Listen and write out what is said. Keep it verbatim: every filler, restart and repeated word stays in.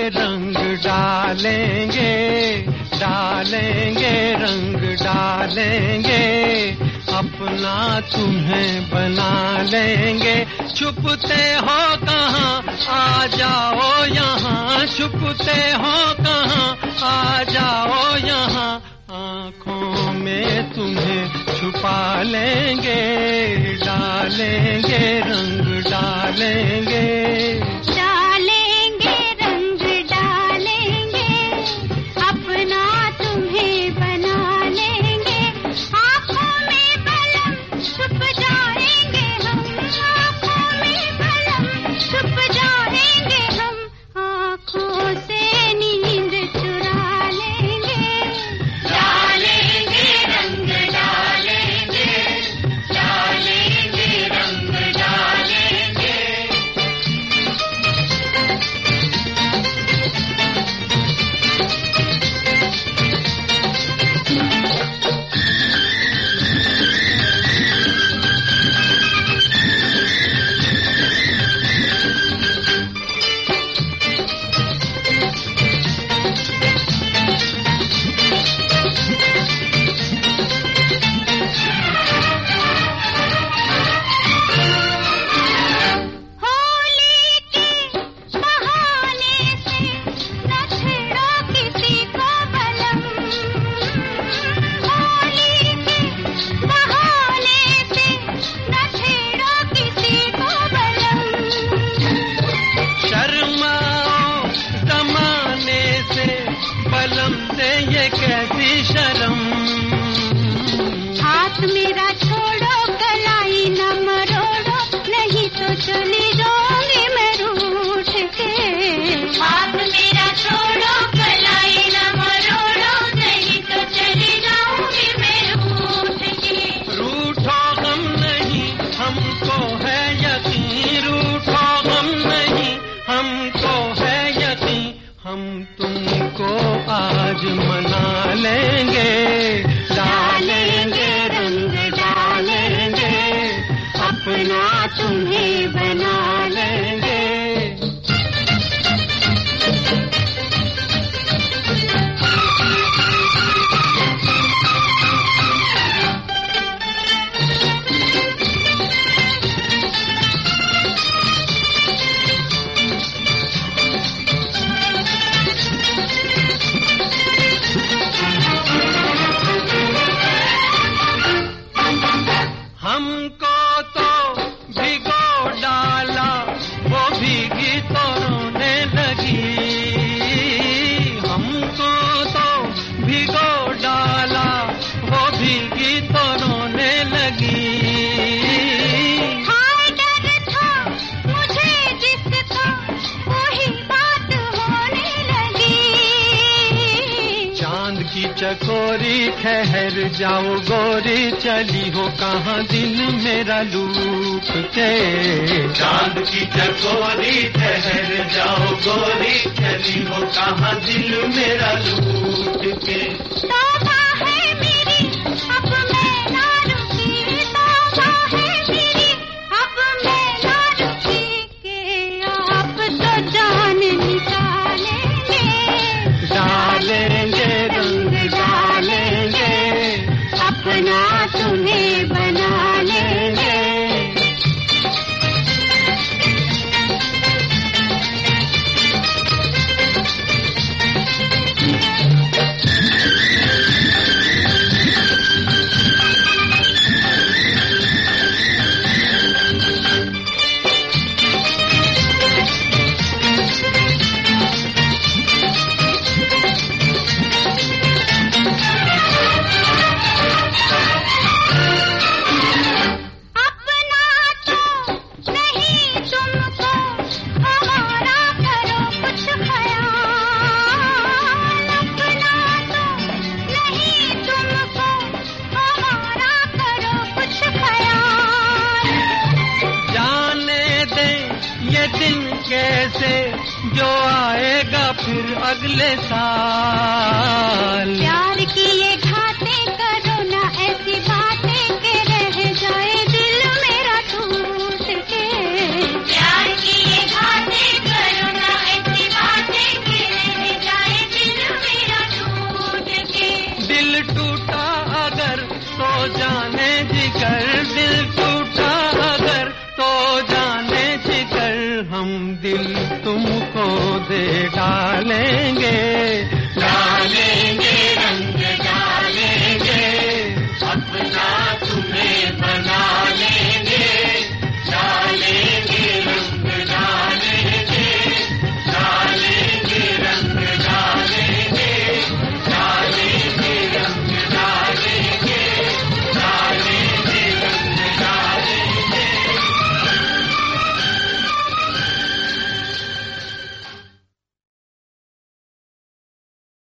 रंग डालेंगे, डालेंगे रंग डालेंगे, अपना तुम्हें बना लेंगे। छुपते हो कहाँ आ जाओ यहाँ, छुपते हो कहाँ आ जाओ यहाँ, आँखों में तुम्हें छुपा लेंगे, डालेंगे रंग डालेंगे, डालेंगे रंग डालेंगे, अपना तुम्हें बना लेंगे। आँखों में बलम छुप जाएंगे हम, आँखों में बलम छुप जाएंगे हम, आँखों से नींद चुरा लेंगे, डालेंगे रंग डालेंगे, डालेंगे रंग डालेंगे। बलम से ये कैसी शर्म, हाथ मेरा छोड़ो कलाई न मरोड़ो, नहीं तो चली जाऊंगी मैं रूठ के। हाथ मेरा छोड़ो कलाई न मरोड़ो, नहीं तो चली जाऊंगी मैं रूठ के। रूठो गम नहीं हमको है यकीन, रूठो गम नहीं हमको है यकीन, हम तुमको आज मना लेंगे, डालेंगे रंग डालेंगे, अपना तुम्हें बना लेंगे। हमको तो भिगो डाला, वो भीगी तो रोने लगी, हमको तो भिगो डाला, वो भीगी तो रोने लगी। हाय डर था मुझे जिसका, वही बात होने लगी। चांद की चकोरी ठहर जाओ गोरी, चली हो कहाँ दिल मेरा लूट के। चांद की चकोरी ठहर जाओ गोरी, चली हो कहाँ दिल मेरा लूट के। तौबा है मेरी अब मैं ना रुकी, तौबा है मेरी अब मैं ना रुकी, के आप तो जान निकालेंगे, डालेंगे रंग डालेंगे, अपना तुम्हें बना लेंगे। कैसे जो आएगा फिर अगले साल। प्यार की ये घातें करो ना ऐसी बातें के रह जाए दिल मेरा टूट के। प्यार की ये घातें करो ना ऐसी बातें के डालें